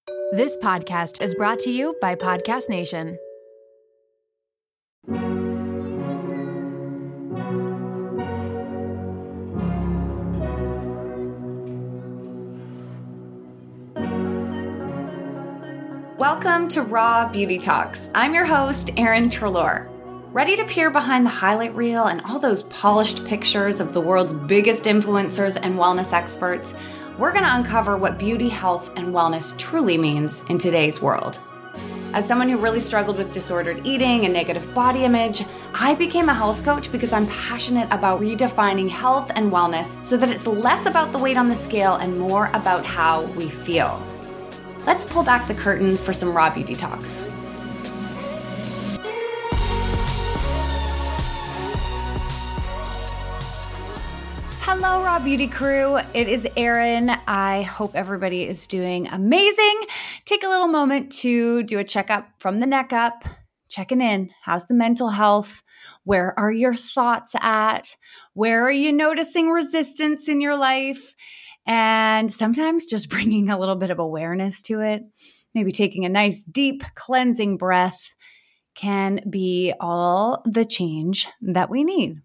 This podcast is brought to you by Podcast Nation. Welcome to Raw Beauty Talks. I'm your host, Erin Treloar. Ready to peer behind the highlight reel and all those polished pictures of the world's biggest influencers and wellness experts? We're going to uncover what beauty, health, and wellness truly means in today's world. As someone who really struggled with disordered eating and negative body image, I became a health coach because I'm passionate about redefining health and wellness so that it's less about the weight on the scale and more about how we feel. Let's pull back the curtain for some Raw Beauty Talks. Hello, Raw Beauty crew. It is Erin. I hope everybody is doing amazing. Take a little moment to do a checkup from the neck up, checking in. How's the mental health? Where are your thoughts at? Where are you noticing resistance in your life? And sometimes just bringing a little bit of awareness to it, maybe taking a nice deep cleansing breath can be all the change that we need.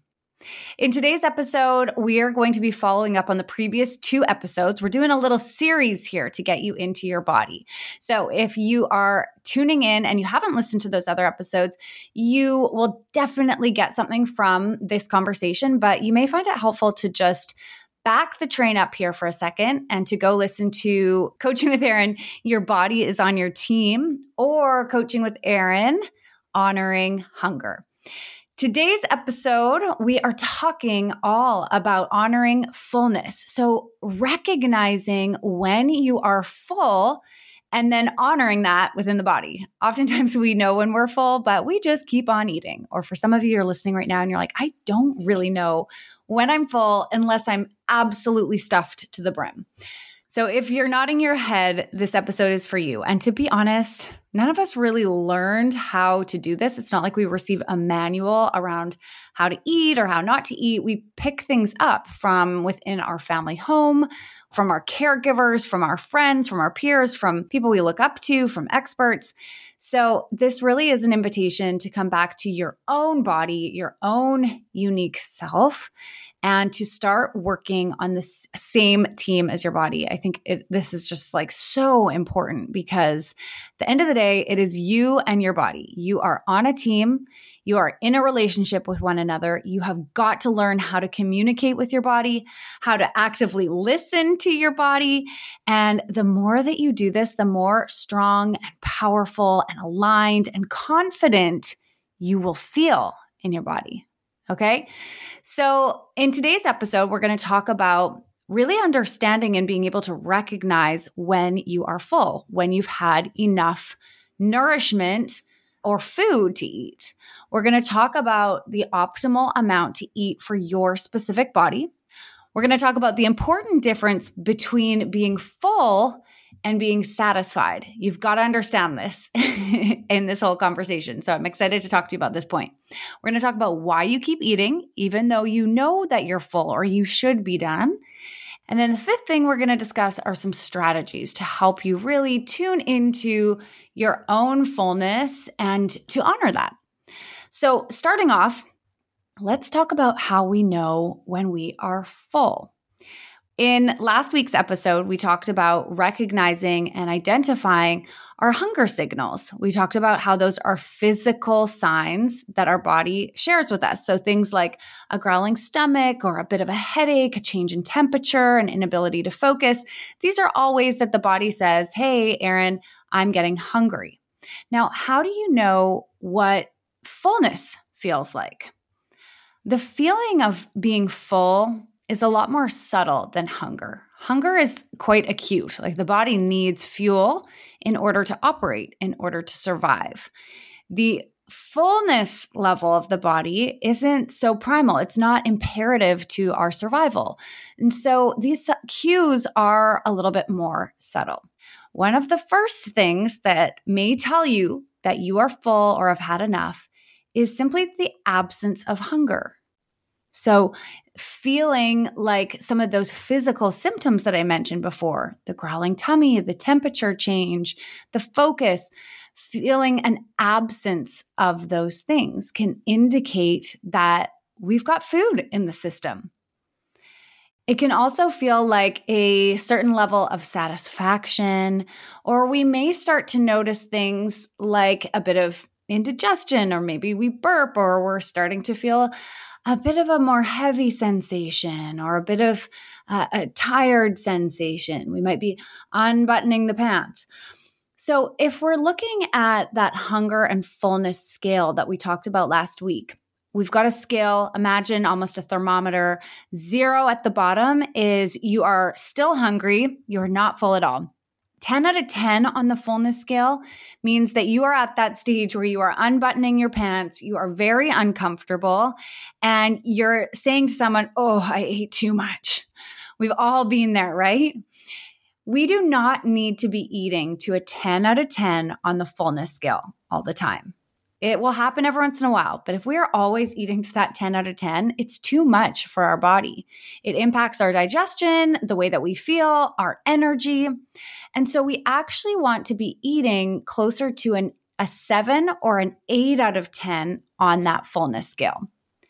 In today's episode, we are going to be following up on the previous 2 episodes. We're doing a little series here to get you into your body. So if you are tuning in and you haven't listened to those other episodes, you will definitely get something from this conversation, but you may find it helpful to just back the train up here for a second and to go listen to Coaching with Erin, Your Body is on Your Team, or Coaching with Erin, Honoring Hunger. Today's episode, we are talking all about honoring fullness. So recognizing when you are full and then honoring that within the body. Oftentimes we know when we're full, but we just keep on eating. Or for some of you, you're listening right now and you're like, I don't really know when I'm full unless I'm absolutely stuffed to the brim. So if you're nodding your head, this episode is for you. And to be honest, none of us really learned how to do this. It's not like we receive a manual around how to eat or how not to eat. We pick things up from within our family home, from our caregivers, from our friends, from our peers, from people we look up to, from experts. So this really is an invitation to come back to your own body, your own unique self, and to start working on the same team as your body. I think this is just like so important because at the end of the day, it is you and your body. You are on a team. You are in a relationship with one another. You have got to learn how to communicate with your body, how to actively listen to your body. And the more that you do this, the more strong and powerful and aligned and confident you will feel in your body. Okay? So in today's episode, we're going to talk about really understanding and being able to recognize when you are full, when you've had enough nourishment or food to eat. We're going to talk about the optimal amount to eat for your specific body. We're going to talk about the important difference between being full and being satisfied. You've got to understand this in this whole conversation. So I'm excited to talk to you about this point. We're going to talk about why you keep eating, even though you know that you're full or you should be done. And then the 5th thing we're going to discuss are some strategies to help you really tune into your own fullness and to honor that. So starting off, let's talk about how we know when we are full. In last week's episode, we talked about recognizing and identifying our hunger signals. We talked about how those are physical signs that our body shares with us. So things like a growling stomach or a bit of a headache, a change in temperature, an inability to focus. These are all ways that the body says, hey, Erin, I'm getting hungry. Now, how do you know what fullness feels like? The feeling of being full is a lot more subtle than hunger. Hunger is quite acute. Like the body needs fuel in order to operate, in order to survive. The fullness level of the body isn't so primal. It's not imperative to our survival. And so these cues are a little bit more subtle. One of the first things that may tell you that you are full or have had enough is simply the absence of hunger. So feeling like some of those physical symptoms that I mentioned before, the growling tummy, the temperature change, the focus, feeling an absence of those things can indicate that we've got food in the system. It can also feel like a certain level of satisfaction, or we may start to notice things like a bit of indigestion, or maybe we burp, or we're starting to feel a bit of a more heavy sensation, or a bit of a tired sensation. We might be unbuttoning the pants. So if we're looking at that hunger and fullness scale that we talked about last week, we've got a scale, imagine almost a thermometer. 0 at the bottom is you are still hungry, you're not full at all. 10 out of 10 on the fullness scale means that you are at that stage where you are unbuttoning your pants, you are very uncomfortable, and you're saying to someone, "Oh, I ate too much." We've all been there, right? We do not need to be eating to a 10 out of 10 on the fullness scale all the time. It will happen every once in a while, but if we are always eating to that 10 out of 10, it's too much for our body. It impacts our digestion, the way that we feel, our energy. And so we actually want to be eating closer to a 7 or an 8 out of 10 on that fullness scale.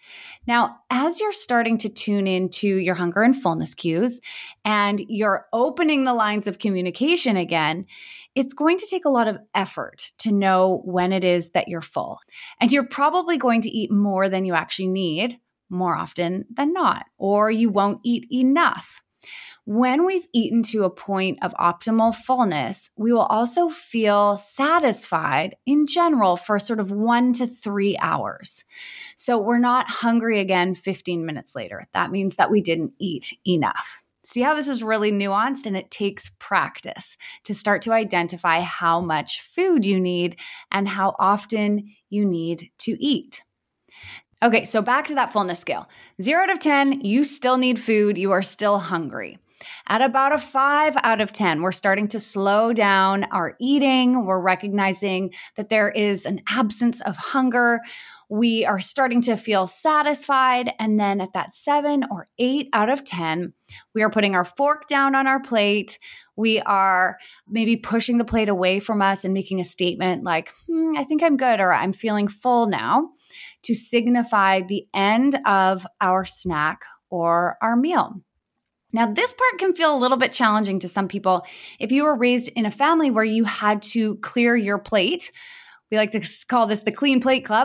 Now, as you're starting to tune into your hunger and fullness cues and you're opening the lines of communication again, it's going to take a lot of effort to know when it is that you're full. And you're probably going to eat more than you actually need more often than not, or you won't eat enough. When we've eaten to a point of optimal fullness, we will also feel satisfied in general for sort of 1 to 3 hours. So we're not hungry again 15 minutes later. That means that we didn't eat enough. See how this is really nuanced, and it takes practice to start to identify how much food you need and how often you need to eat. Okay, so back to that fullness scale. 0 out of 10, you still need food. You are still hungry. At about a 5 out of 10, we're starting to slow down our eating. We're recognizing that there is an absence of hunger. We are starting to feel satisfied. And then at that 7 or 8 out of 10, we are putting our fork down on our plate. We are maybe pushing the plate away from us and making a statement like, I think I'm good, or I'm feeling full now, to signify the end of our snack or our meal. Now, this part can feel a little bit challenging to some people. If you were raised in a family where you had to clear your plate, we like to call this the clean plate club,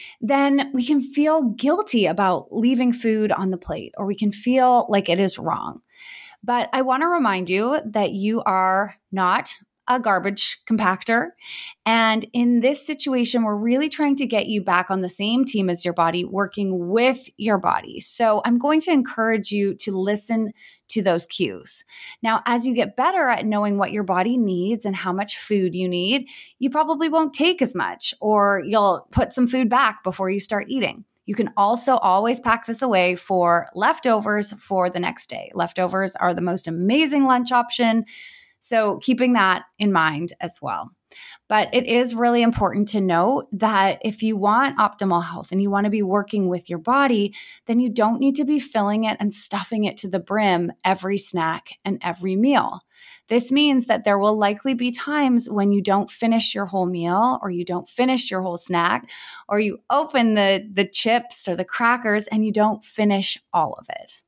then we can feel guilty about leaving food on the plate, or we can feel like it is wrong. But I want to remind you that you are not a garbage compactor. And in this situation, we're really trying to get you back on the same team as your body, working with your body. So I'm going to encourage you to listen to those cues. Now, as you get better at knowing what your body needs and how much food you need, you probably won't take as much, or you'll put some food back before you start eating. You can also always pack this away for leftovers for the next day. Leftovers are the most amazing lunch option. So keeping that in mind as well. But it is really important to note that if you want optimal health and you want to be working with your body, then you don't need to be filling it and stuffing it to the brim every snack and every meal. This means that there will likely be times when you don't finish your whole meal, or you don't finish your whole snack, or you open the chips or the crackers and you don't finish all of it.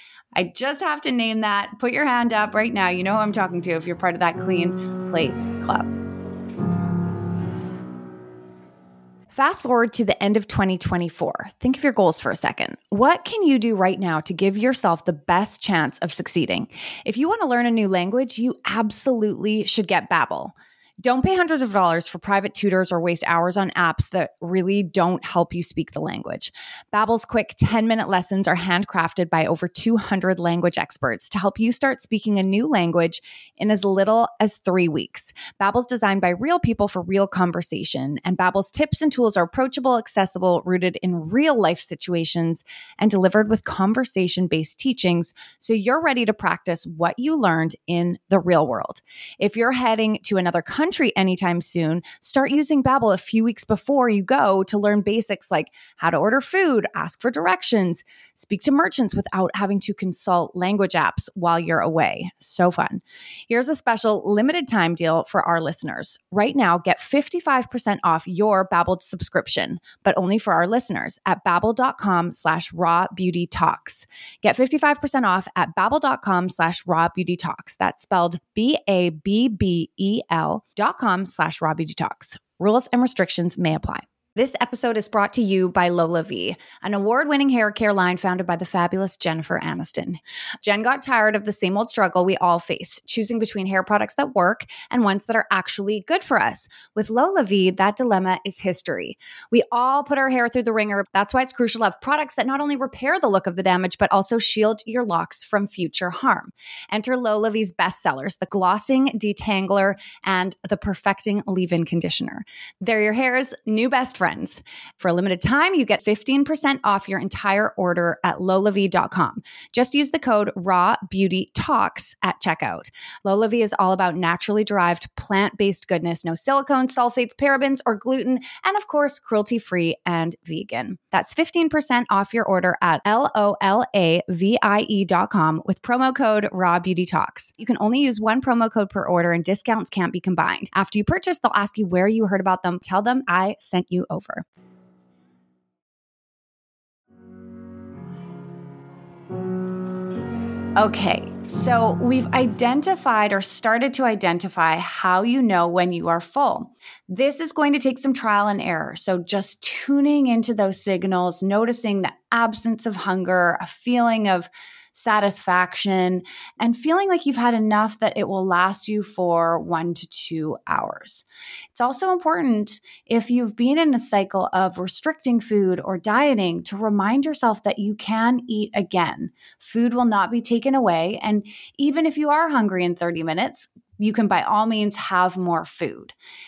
I just have to name that. Put your hand up right now. You know who I'm talking to if you're part of that Clean Plate Club. Fast forward to the end of 2024. Think of your goals for a second. What can you do right now to give yourself the best chance of succeeding? If you want to learn a new language, you absolutely should get Babbel. Don't pay hundreds of dollars for private tutors or waste hours on apps that really don't help you speak the language. Babbel's quick 10-minute lessons are handcrafted by over 200 language experts to help you start speaking a new language in as little as 3 weeks. Babbel's designed by real people for real conversation, and Babbel's tips and tools are approachable, accessible, rooted in real-life situations, and delivered with conversation-based teachings, so you're ready to practice what you learned in the real world. If you're heading to another country country anytime soon, start using Babbel a few weeks before you go to learn basics like how to order food, ask for directions, speak to merchants without having to consult language apps while you're away. So fun. Here's a special limited time deal for our listeners. Right now, get 55% off your Babbel subscription, but only for our listeners at babbel.com/rawbeautytalks. Get 55% off at babbel.com/rawbeautytalks. That's spelled BABBEL.com/rawbeautytalks. Rules and restrictions may apply. This episode is brought to you by LolaVie, an award-winning hair care line founded by the fabulous Jennifer Aniston. Jen got tired of the same old struggle we all face, choosing between hair products that work and ones that are actually good for us. With LolaVie, that dilemma is history. We all put our hair through the ringer. That's why it's crucial to have products that not only repair the look of the damage, but also shield your locks from future harm. Enter LolaVie's bestsellers, the Glossing Detangler and the Perfecting Leave-In Conditioner. They're your hair's new best friends. For a limited time, you get 15% off your entire order at lolavie.com. Just use the code RAWBEAUTYTALKS at checkout. LolaVie is all about naturally derived plant-based goodness, no silicones, sulfates, parabens, or gluten, and of course, cruelty-free and vegan. That's 15% off your order at LOLAVIE.com with promo code RAWBEAUTYTALKS. You can only use one promo code per order and discounts can't be combined. After you purchase, they'll ask you where you heard about them. Tell them I sent you over. Okay, so we've identified or started to identify how you know when you are full. This is going to take some trial and error. So just tuning into those signals, noticing the absence of hunger, a feeling of satisfaction, and feeling like you've had enough that it will last you for 1 to 2 hours. It's also important, if you've been in a cycle of restricting food or dieting, to remind yourself that you can eat again. Food will not be taken away, and even if you are hungry in 30 minutes, you can by all means have more food.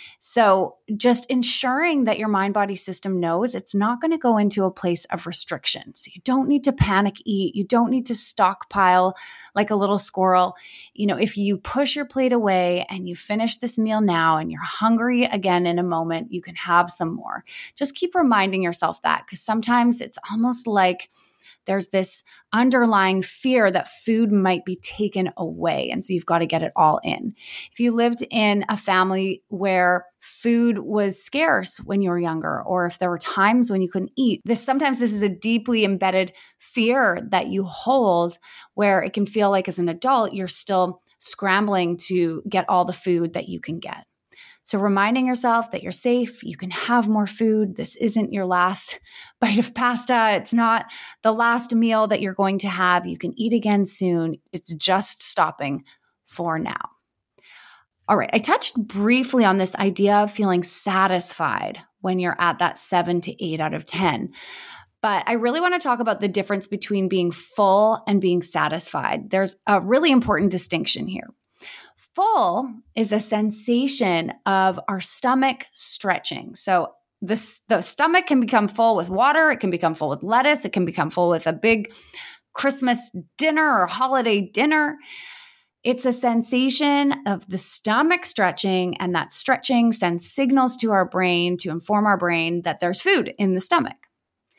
So just ensuring that your mind-body system knows it's not going to go into a place of restriction. So you don't need to panic eat. You don't need to stockpile like a little squirrel. You know, if you push your plate away and you finish this meal now and you're hungry again in a moment, you can have some more. Just keep reminding yourself that, because sometimes it's almost like there's this underlying fear that food might be taken away. And so you've got to get it all in. If you lived in a family where food was scarce when you were younger, or if there were times when you couldn't eat, sometimes this is a deeply embedded fear that you hold, where it can feel like as an adult, you're still scrambling to get all the food that you can get. So reminding yourself that you're safe, you can have more food. This isn't your last bite of pasta. It's not the last meal that you're going to have. You can eat again soon. It's just stopping for now. All right, I touched briefly on this idea of feeling satisfied when you're at that 7 to 8 out of 10. But I really want to talk about the difference between being full and being satisfied. There's a really important distinction here. Full is a sensation of our stomach stretching. So the stomach can become full with water. It can become full with lettuce. It can become full with a big Christmas dinner or holiday dinner. It's a sensation of the stomach stretching, and that stretching sends signals to our brain to inform our brain that there's food in the stomach.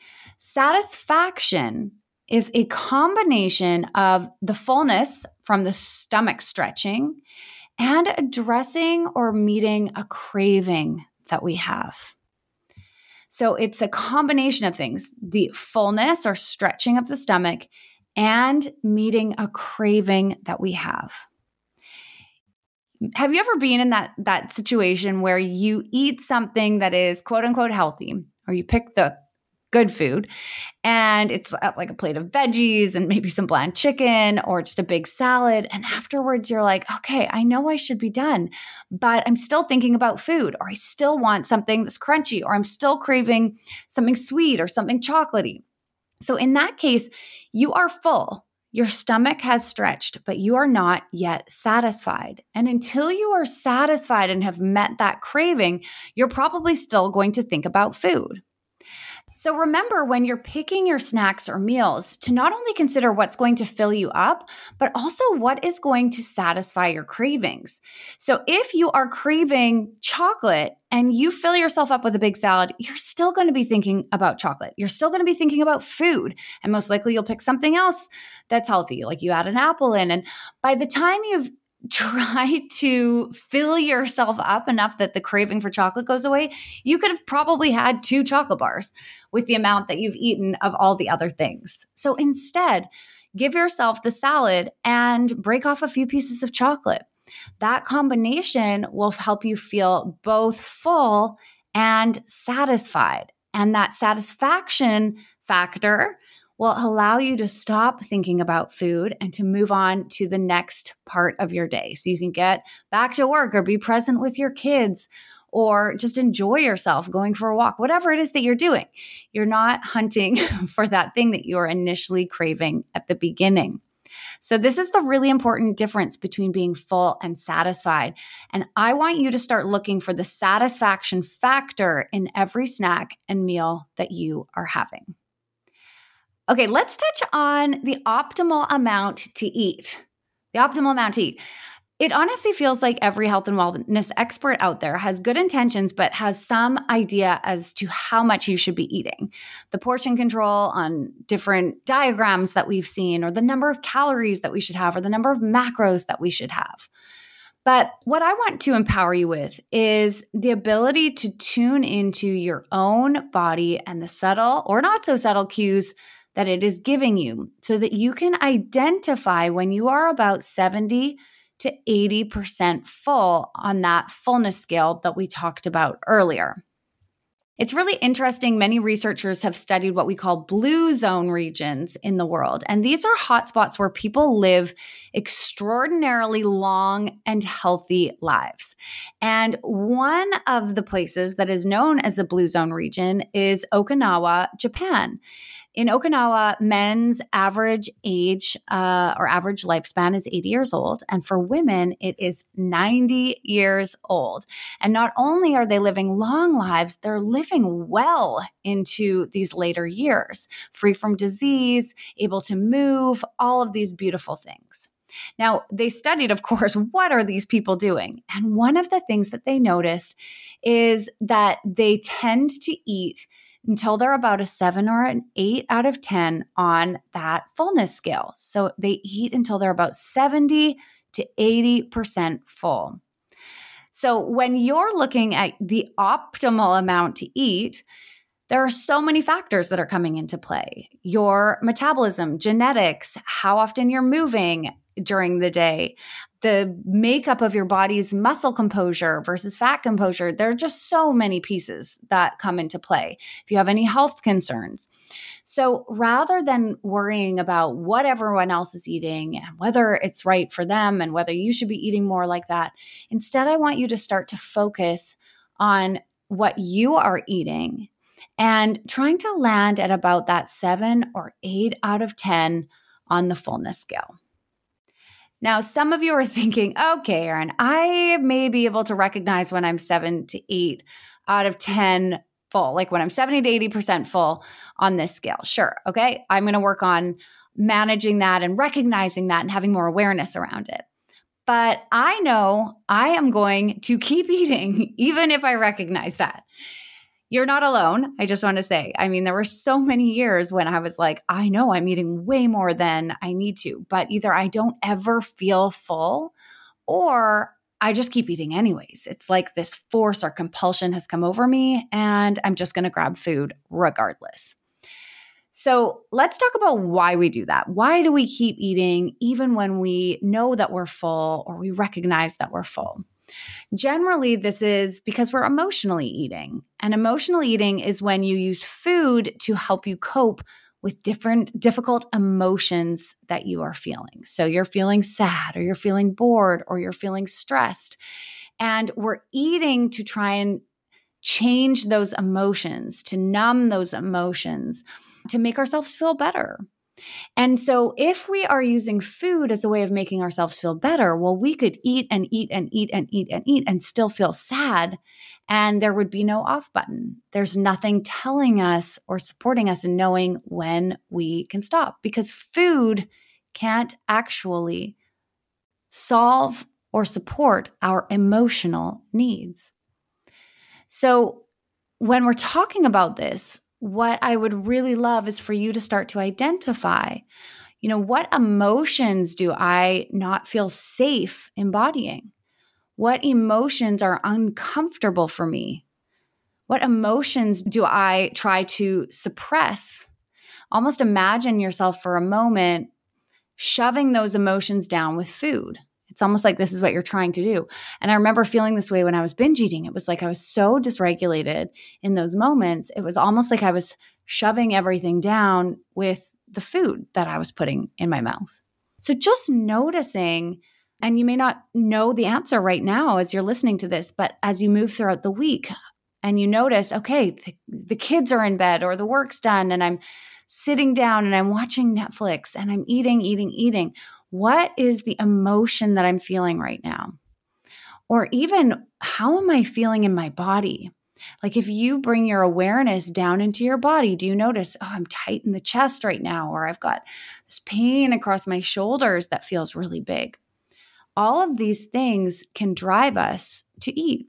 Satisfaction is a combination of the fullness from the stomach stretching and addressing or meeting a craving that we have. So it's a combination of things, the fullness or stretching of the stomach and meeting a craving that we have. Have you ever been in that situation where you eat something that is quote unquote healthy, or you pick the good food, and it's like a plate of veggies and maybe some bland chicken or just a big salad, and afterwards you're like, okay, I know I should be done, but I'm still thinking about food, or I still want something that's crunchy, or I'm still craving something sweet or something chocolatey. So in that case, you are full. Your stomach has stretched, but you are not yet satisfied. And until you are satisfied and have met that craving, you're probably still going to think about food. So remember, when you're picking your snacks or meals, to not only consider what's going to fill you up, but also what is going to satisfy your cravings. So if you are craving chocolate and you fill yourself up with a big salad, you're still going to be thinking about chocolate. You're still going to be thinking about food. And most likely you'll pick something else that's healthy, like you add an apple in. And by the time you've try to fill yourself up enough that the craving for chocolate goes away, you could have probably had 2 chocolate bars with the amount that you've eaten of all the other things. So instead, give yourself the salad and break off a few pieces of chocolate. That combination will help you feel both full and satisfied. And that satisfaction factor will allow you to stop thinking about food and to move on to the next part of your day. So you can get back to work or be present with your kids or just enjoy yourself going for a walk, whatever it is that you're doing. You're not hunting for that thing that you were initially craving at the beginning. So this is the really important difference between being full and satisfied. And I want you to start looking for the satisfaction factor in every snack and meal that you are having. Okay, let's touch on the optimal amount to eat. The optimal amount to eat. It honestly feels like every health and wellness expert out there has good intentions, but has some idea as to how much you should be eating. The portion control on different diagrams that we've seen, or the number of calories that we should have, or the number of macros that we should have. But what I want to empower you with is the ability to tune into your own body and the subtle or not so subtle cues that it is giving you so that you can identify when you are about 70 to 80% full on that fullness scale that we talked about earlier. It's really interesting. Many researchers have studied what we call blue zone regions in the world. And these are hotspots where people live extraordinarily long and healthy lives. And one of the places that is known as the blue zone region is Okinawa, Japan. In Okinawa, men's average age or average lifespan is 80 years old. And for women, it is 90 years old. And not only are they living long lives, they're living well into these later years, free from disease, able to move, all of these beautiful things. Now, they studied, of course, what are these people doing? And one of the things that they noticed is that they tend to eat until they're about a 7 or an 8 out of 10 on that fullness scale. So they eat until they're about 70 to 80% full. So when you're looking at the optimal amount to eat, there are so many factors that are coming into play. Your metabolism, genetics, how often you're moving during the day, the makeup of your body's muscle composure versus fat composure. There are just so many pieces that come into play. If you have any health concerns. So rather than worrying about what everyone else is eating and whether it's right for them and whether you should be eating more like that, instead, I want you to start to focus on what you are eating and trying to land at about that 7 or 8 out of 10 on the fullness scale. Now, some of you are thinking, okay, Erin, I may be able to recognize when I'm 7 to 8 out of 10 full, like when I'm 70 to 80% full on this scale. Sure. Okay. I'm going to work on managing that and recognizing that and having more awareness around it. But I know I am going to keep eating even if I recognize that. You're not alone. I just want to say, I mean, there were so many years when I was like, I know I'm eating way more than I need to, but either I don't ever feel full or I just keep eating anyways. It's like this force or compulsion has come over me and I'm just going to grab food regardless. So let's talk about why we do that. Why do we keep eating even when we know that we're full or we recognize that we're full? Generally, this is because we're emotionally eating. And emotional eating is when you use food to help you cope with different difficult emotions that you are feeling. So you're feeling sad, or you're feeling bored, or you're feeling stressed. And we're eating to try and change those emotions, to numb those emotions, to make ourselves feel better. And so if we are using food as a way of making ourselves feel better, well, we could eat and eat and eat and eat and eat and still feel sad. And there would be no off button. There's nothing telling us or supporting us in knowing when we can stop, because food can't actually solve or support our emotional needs. So when we're talking about this, what I would really love is for you to start to identify, what emotions do I not feel safe embodying? What emotions are uncomfortable for me? What emotions do I try to suppress? Almost imagine yourself for a moment shoving those emotions down with food. It's almost like this is what you're trying to do. And I remember feeling this way when I was binge eating. It was like I was so dysregulated in those moments. It was almost like I was shoving everything down with the food that I was putting in my mouth. So just noticing, and you may not know the answer right now as you're listening to this, but as you move throughout the week and you notice, okay, the kids are in bed or the work's done and I'm sitting down and I'm watching Netflix and I'm eating. What is the emotion that I'm feeling right now? Or even, how am I feeling in my body? Like if you bring your awareness down into your body, do you notice, I'm tight in the chest right now, or I've got this pain across my shoulders that feels really big? All of these things can drive us to eat.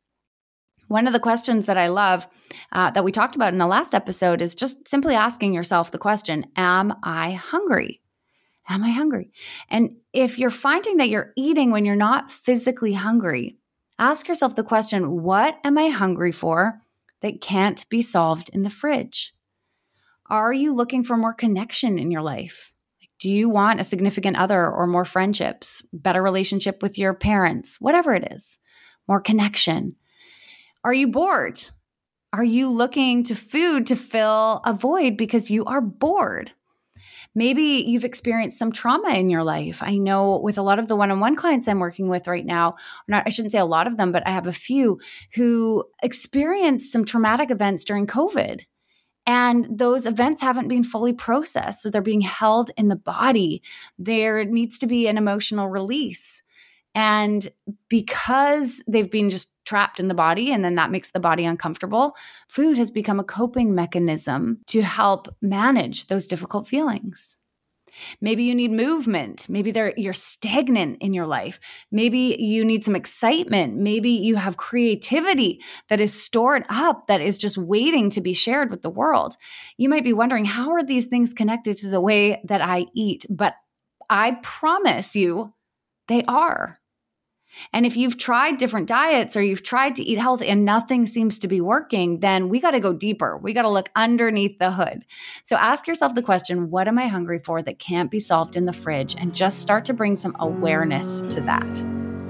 One of the questions that I love that we talked about in the last episode is just simply asking yourself the question, am I hungry? Am I hungry? And if you're finding that you're eating when you're not physically hungry, ask yourself the question, what am I hungry for that can't be solved in the fridge? Are you looking for more connection in your life? Do you want a significant other or more friendships, better relationship with your parents, whatever it is, more connection? Are you bored? Are you looking to food to fill a void because you are bored? Maybe you've experienced some trauma in your life. I know with a lot of the one-on-one clients I'm working with right now, I shouldn't say a lot of them, but I have a few who experienced some traumatic events during COVID. And those events haven't been fully processed. So they're being held in the body. There needs to be an emotional release. And because they've been just trapped in the body, and then that makes the body uncomfortable, food has become a coping mechanism to help manage those difficult feelings. Maybe you need movement. Maybe you're stagnant in your life. Maybe you need some excitement. Maybe you have creativity that is stored up, that is just waiting to be shared with the world. You might be wondering, how are these things connected to the way that I eat? But I promise you, they are. And if you've tried different diets or you've tried to eat healthy and nothing seems to be working, then we got to go deeper. We got to look underneath the hood. So ask yourself the question, what am I hungry for that can't be solved in the fridge? And just start to bring some awareness to that.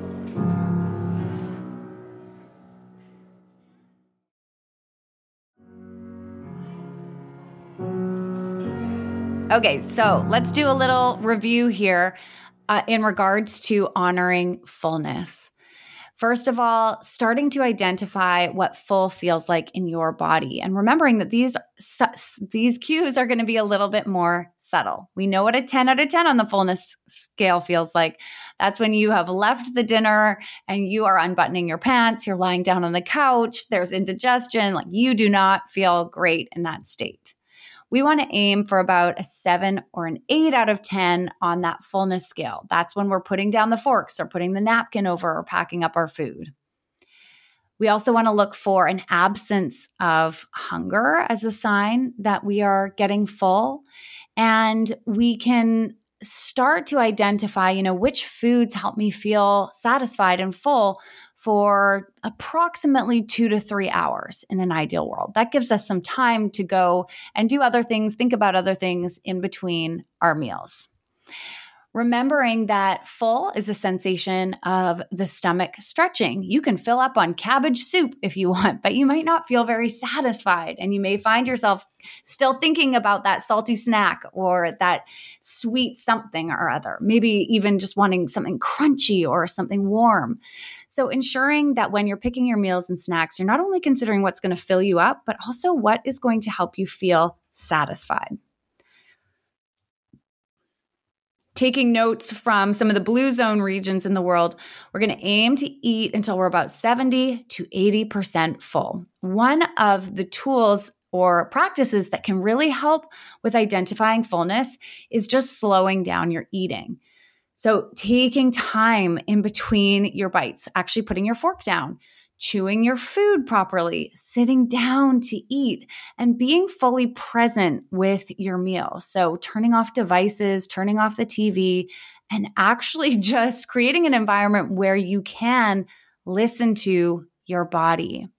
Okay, so let's do a little review here in regards to honoring fullness. First of all, starting to identify what full feels like in your body and remembering that these cues are going to be a little bit more subtle. We know what a 10 out of 10 on the fullness scale feels like. That's when you have left the dinner and you are unbuttoning your pants, you're lying down on the couch, there's indigestion, like you do not feel great in that state. We want to aim for about a 7 or an 8 out of 10 on that fullness scale. That's when we're putting down the forks or putting the napkin over or packing up our food. We also want to look for an absence of hunger as a sign that we are getting full. And we can start to identify, which foods help me feel satisfied and full for approximately 2 to 3 hours in an ideal world. That gives us some time to go and do other things, think about other things in between our meals. Remembering that full is a sensation of the stomach stretching. You can fill up on cabbage soup if you want, but you might not feel very satisfied. And you may find yourself still thinking about that salty snack or that sweet something or other, maybe even just wanting something crunchy or something warm. So ensuring that when you're picking your meals and snacks, you're not only considering what's going to fill you up, but also what is going to help you feel satisfied. taking notes from some of the blue zone regions in the world, we're going to aim to eat until we're about 70 to 80% full. One of the tools or practices that can really help with identifying fullness is just slowing down your eating. So taking time in between your bites, actually putting your fork down, chewing your food properly, sitting down to eat, and being fully present with your meal. So turning off devices, turning off the TV, and actually just creating an environment where you can listen to your body.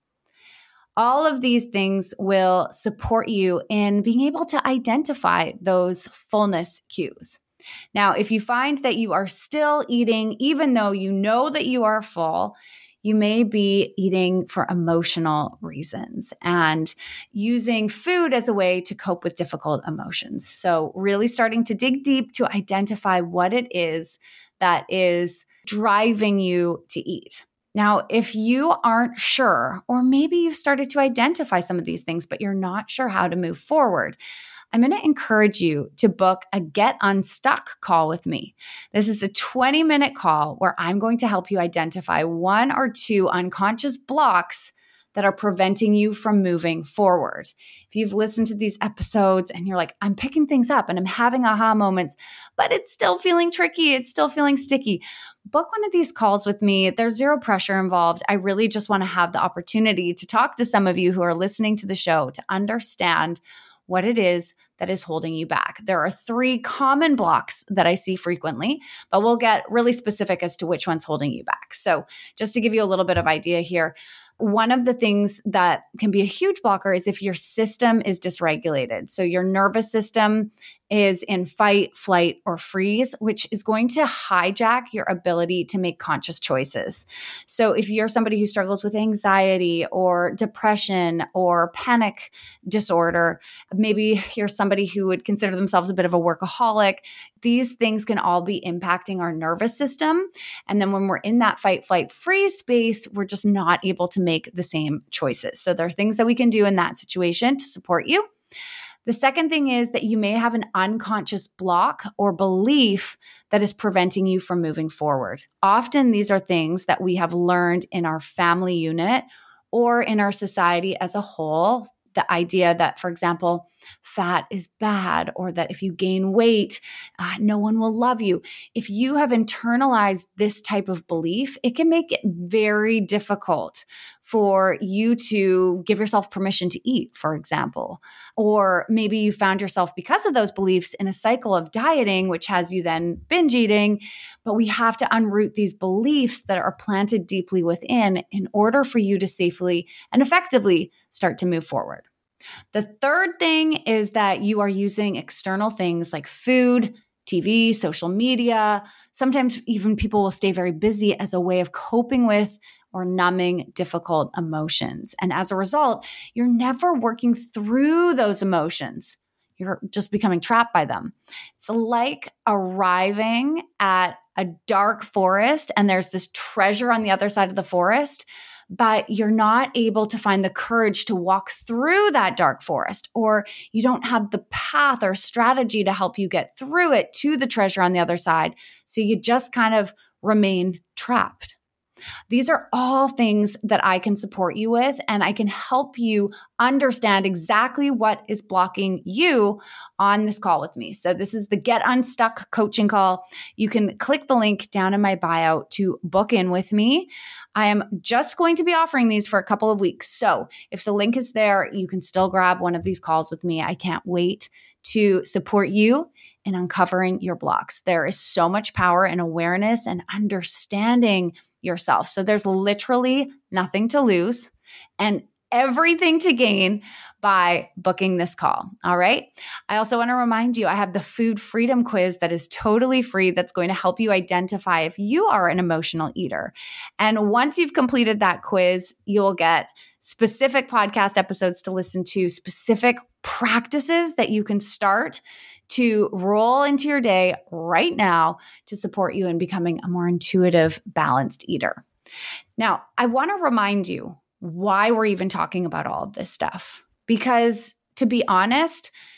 All of these things will support you in being able to identify those fullness cues. Now, if you find that you are still eating, even though you know that you are full, you may be eating for emotional reasons and using food as a way to cope with difficult emotions. So really starting to dig deep to identify what it is that is driving you to eat. Now, if you aren't sure, or maybe you've started to identify some of these things, but you're not sure how to move forward, I'm going to encourage you to book a Get Unstuck call with me. This is a 20-minute call where I'm going to help you identify 1 or 2 unconscious blocks that are preventing you from moving forward. If you've listened to these episodes and you're like, I'm picking things up and I'm having aha moments, but it's still feeling tricky, it's still feeling sticky, book one of these calls with me. There's zero pressure involved. I really just want to have the opportunity to talk to some of you who are listening to the show to understand what it is that is holding you back. There are 3 common blocks that I see frequently, but we'll get really specific as to which one's holding you back. So just to give you a little bit of idea here, one of the things that can be a huge blocker is if your system is dysregulated. So your nervous system is in fight, flight, or freeze, which is going to hijack your ability to make conscious choices. So if you're somebody who struggles with anxiety or depression or panic disorder, maybe you're somebody who would consider themselves a bit of a workaholic, these things can all be impacting our nervous system. And then when we're in that fight, flight, freeze space, we're just not able to make the same choices. So there are things that we can do in that situation to support you. The second thing is that you may have an unconscious block or belief that is preventing you from moving forward. Often these are things that we have learned in our family unit or in our society as a whole. The idea that, for example, fat is bad, or that if you gain weight, no one will love you. If you have internalized this type of belief, it can make it very difficult for you to give yourself permission to eat, for example. Or maybe you found yourself, because of those beliefs, in a cycle of dieting, which has you then binge eating. But we have to unroot these beliefs that are planted deeply within in order for you to safely and effectively start to move forward. The third thing is that you are using external things like food, TV, social media. Sometimes even people will stay very busy as a way of coping with or numbing difficult emotions. And as a result, you're never working through those emotions. You're just becoming trapped by them. It's like arriving at a dark forest and there's this treasure on the other side of the forest, but you're not able to find the courage to walk through that dark forest, or you don't have the path or strategy to help you get through it to the treasure on the other side. So you just kind of remain trapped. These are all things that I can support you with, and I can help you understand exactly what is blocking you on this call with me. So this is the Get Unstuck coaching call. You can click the link down in my bio to book in with me. I am just going to be offering these for a couple of weeks. So if the link is there, you can still grab one of these calls with me. I can't wait to support you in uncovering your blocks. There is so much power in awareness and understanding yourself. So there's literally nothing to lose and everything to gain by booking this call. All right. I also want to remind you, I have the food freedom quiz that is totally free. That's going to help you identify if you are an emotional eater. And once you've completed that quiz, you'll get specific podcast episodes to listen to, specific practices that you can start to roll into your day right now to support you in becoming a more intuitive, balanced eater. Now, I want to remind you why we're even talking about all of this stuff. Because to be honest,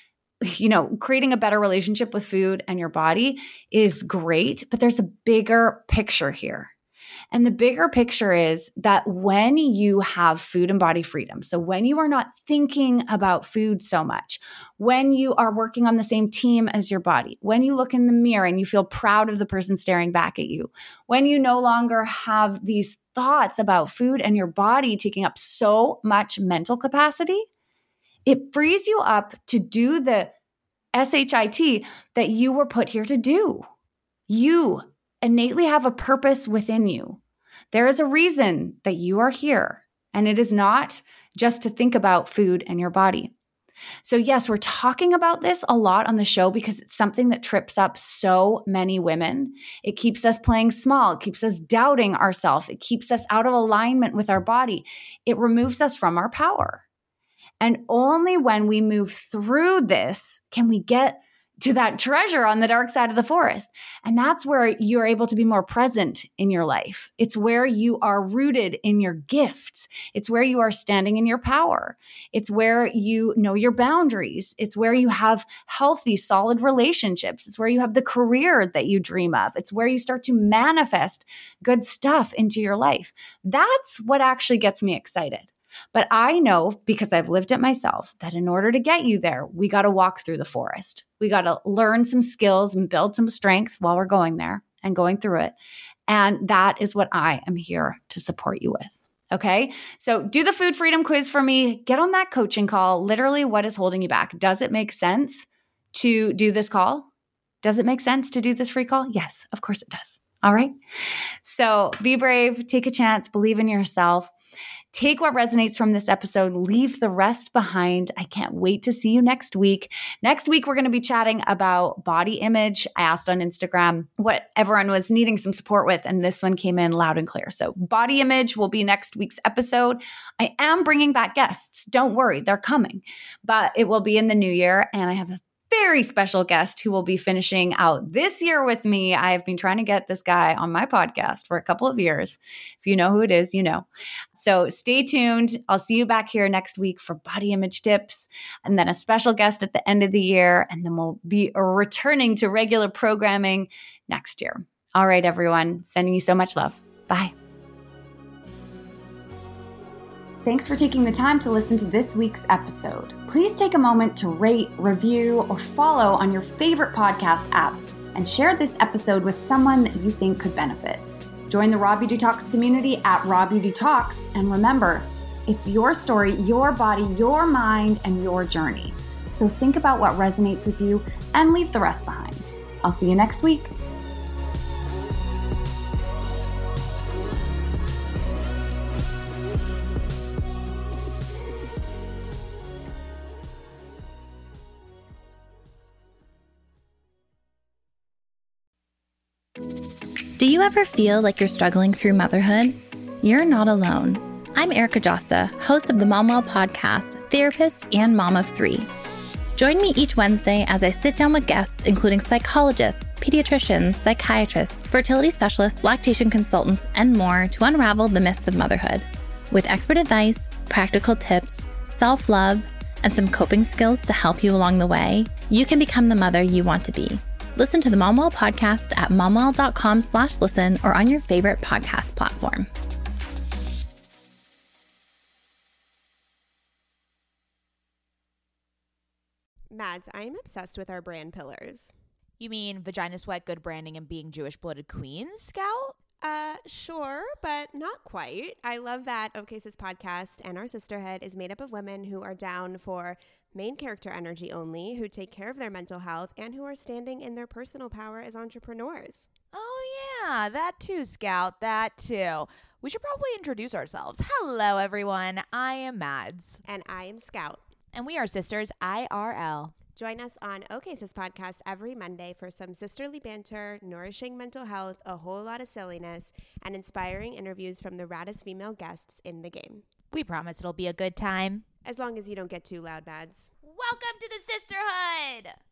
creating a better relationship with food and your body is great, but there's a bigger picture here. And the bigger picture is that when you have food and body freedom, so when you are not thinking about food so much, when you are working on the same team as your body, when you look in the mirror and you feel proud of the person staring back at you, when you no longer have these thoughts about food and your body taking up so much mental capacity, it frees you up to do the SHIT that you were put here to do. You innately have a purpose within you. There is a reason that you are here, and it is not just to think about food and your body. So yes, we're talking about this a lot on the show because it's something that trips up so many women. It keeps us playing small. It keeps us doubting ourselves. It keeps us out of alignment with our body. It removes us from our power. And only when we move through this can we get to that treasure on the dark side of the forest. And that's where you're able to be more present in your life. It's where you are rooted in your gifts. It's where you are standing in your power. It's where you know your boundaries. It's where you have healthy, solid relationships. It's where you have the career that you dream of. It's where you start to manifest good stuff into your life. That's what actually gets me excited. But I know, because I've lived it myself, that in order to get you there, we got to walk through the forest. We got to learn some skills and build some strength while we're going there and going through it. And that is what I am here to support you with. Okay? So do the food freedom quiz for me. Get on that coaching call. Literally, what is holding you back? Does it make sense to do this call? Does it make sense to do this free call? Yes, of course it does. All right? So be brave, take a chance, believe in yourself. Take what resonates from this episode, leave the rest behind. I can't wait to see you next week. Next week, we're going to be chatting about body image. I asked on Instagram what everyone was needing some support with, and this one came in loud and clear. So body image will be next week's episode. I am bringing back guests. Don't worry, they're coming, but it will be in the new year, and I have a very special guest who will be finishing out this year with me. I have been trying to get this guy on my podcast for a couple of years. If you know who it is, you know. So stay tuned. I'll see you back here next week for body image tips, and then a special guest at the end of the year. And then we'll be returning to regular programming next year. All right, everyone. Sending you so much love. Bye. Thanks for taking the time to listen to this week's episode. Please take a moment to rate, review, or follow on your favorite podcast app and share this episode with someone that you think could benefit. Join the Raw Beauty Talks community at Raw Beauty Talks, and remember, it's your story, your body, your mind, and your journey. So think about what resonates with you and leave the rest behind. I'll see you next week. Do you ever feel like you're struggling through motherhood? You're not alone. I'm Erica Jossa, host of the MomWell podcast, therapist, and mom of 3. Join me each Wednesday as I sit down with guests, including psychologists, pediatricians, psychiatrists, fertility specialists, lactation consultants, and more to unravel the myths of motherhood. With expert advice, practical tips, self-love, and some coping skills to help you along the way, you can become the mother you want to be. Listen to the MomWell podcast at momwell.com/listen or on your favorite podcast platform. Mads, I am obsessed with our brand pillars. You mean vagina sweat, good branding, and being Jewish-blooded queens, Scout? Sure, but not quite. I love that OK Sis podcast and our sisterhood is made up of women who are down for main character energy only, who take care of their mental health, and who are standing in their personal power as entrepreneurs. Oh, yeah, that too, Scout, that too. We should probably introduce ourselves. Hello, everyone. I am Mads. And I am Scout. And we are sisters IRL. Join us on OK Sis podcast every Monday for some sisterly banter, nourishing mental health, a whole lot of silliness, and inspiring interviews from the raddest female guests in the game. We promise it'll be a good time. As long as you don't get too loud, Mads. Welcome to the sisterhood!